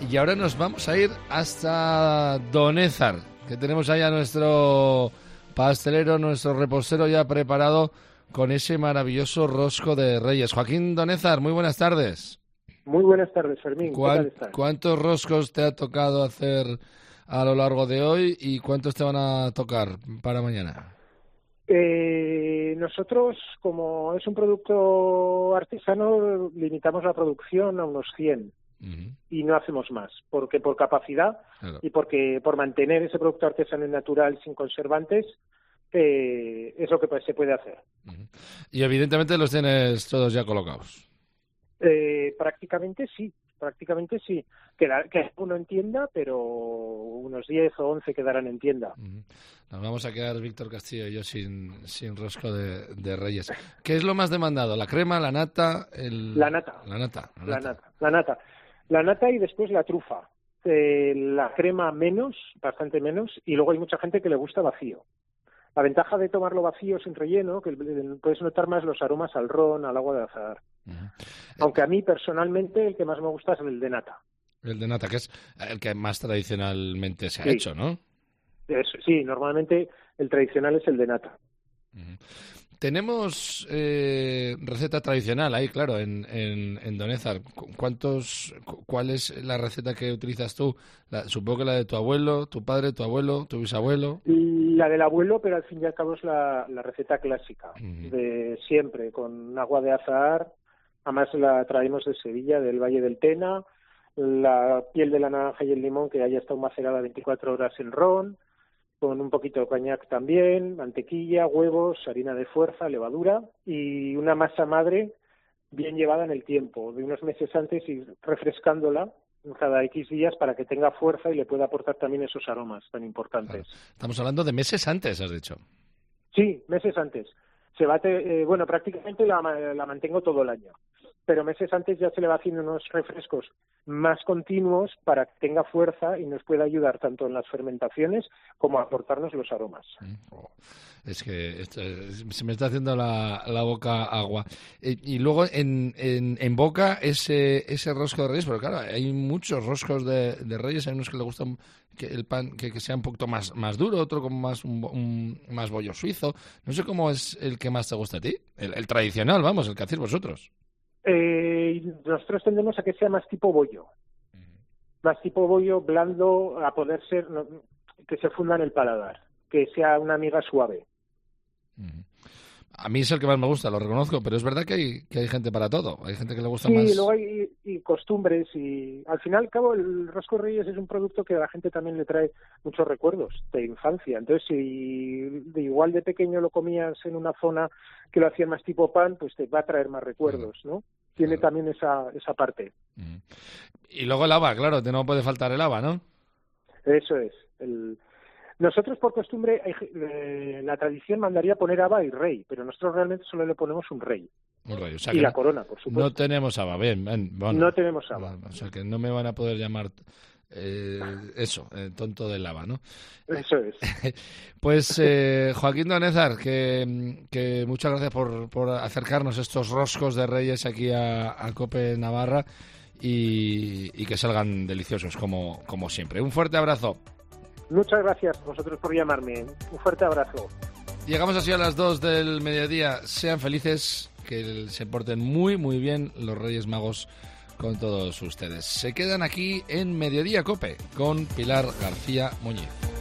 Y ahora nos vamos a ir hasta Donézar, que tenemos ahí a nuestro pastelero, nuestro repostero ya preparado con ese maravilloso rosco de Reyes. Joaquín Donézar, muy buenas tardes. Muy buenas tardes, Fermín. ¿Qué tal estás? ¿Cuántos roscos te ha tocado hacer a lo largo de hoy y cuántos te van a tocar para mañana? Nosotros, como es un producto artesano, limitamos la producción a unos 100 y no hacemos más, porque por capacidad y porque por mantener ese producto artesano y natural sin conservantes, es lo que se puede hacer. Y evidentemente los tienes todos ya colocados. Prácticamente sí. Que uno en tienda, pero unos 10 o 11 quedarán en tienda. Nos vamos a quedar Víctor Castillo y yo sin rosco de Reyes. ¿Qué es lo más demandado? ¿La crema, la nata? La nata. La nata y después la trufa. La crema menos, bastante menos, y luego hay mucha gente que le gusta vacío. La ventaja de tomarlo vacío sin relleno, que puedes notar más los aromas al ron, al agua de azahar. Aunque a mí personalmente el que más me gusta es el de nata. El de nata, que es el que más tradicionalmente se ha hecho, ¿no? Sí, normalmente el tradicional es el de nata. Tenemos receta tradicional ahí, claro, en Donézar. ¿Cuál es la receta que utilizas tú? Supongo que la de tu abuelo, tu padre, tu abuelo, tu bisabuelo. La del abuelo, pero al fin y al cabo es la receta clásica, de siempre, con agua de azahar. Además la traemos de Sevilla, del Valle del Tena, la piel de la naranja y el limón que haya estado macerada 24 horas en ron, con un poquito de coñac también, mantequilla, huevos, harina de fuerza, levadura y una masa madre bien llevada en el tiempo, de unos meses antes y refrescándola cada X días para que tenga fuerza y le pueda aportar también esos aromas tan importantes. Claro. Estamos hablando de meses antes, has dicho. Sí, meses antes. Se bate, prácticamente la mantengo todo el año, pero meses antes ya se le va haciendo unos refrescos más continuos para que tenga fuerza y nos pueda ayudar tanto en las fermentaciones como a aportarnos los aromas. Es que se me está haciendo la boca agua. Y luego en boca ese rosco de Reyes, pero claro, hay muchos roscos de Reyes, hay unos que le gustan que el pan que sea un poquito más duro, otro como más bollo suizo. No sé cómo es el que más te gusta a ti. El tradicional, vamos, el que hacéis vosotros. Nosotros tendemos a que sea más tipo bollo. Más tipo bollo, blando, a poder ser, que se funda en el paladar, que sea una miga suave. A mí es el que más me gusta, lo reconozco, pero es verdad que hay gente para todo. Hay gente que le gusta más. Sí, luego hay costumbres y al final, al cabo, el rosco de Reyes es un producto que a la gente también le trae muchos recuerdos de infancia. Entonces, si de igual de pequeño lo comías en una zona que lo hacían más tipo pan, pues te va a traer más recuerdos, ¿no? Tiene también esa parte. Y luego el haba, claro, no puede faltar el haba, ¿no? Eso es. Nosotros, por costumbre, la tradición mandaría poner haba y rey, pero nosotros realmente solo le ponemos un rey. Un rey, o sea y la corona, por supuesto. No tenemos haba, bien. Bueno, no tenemos haba. O sea que no me van a poder llamar tonto del haba, ¿no? Eso es. Pues Joaquín Donézar, que muchas gracias por acercarnos estos roscos de Reyes aquí a COPE Navarra y que salgan deliciosos como siempre. Un fuerte abrazo. Muchas gracias a vosotros por llamarme. Un fuerte abrazo. Llegamos así a las 2 del mediodía. Sean felices, que se porten muy, muy bien los Reyes Magos con todos ustedes. Se quedan aquí en Mediodía COPE con Pilar García Muñiz.